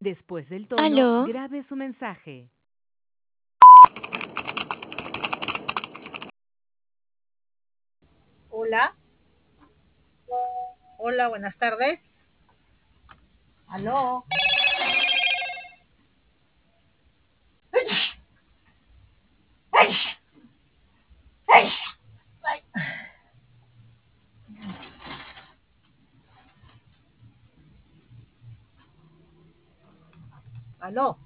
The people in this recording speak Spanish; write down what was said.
Después del tono, ¿Aló? grabe su mensaje. Hola. Hola, buenas tardes. Aló. Aló.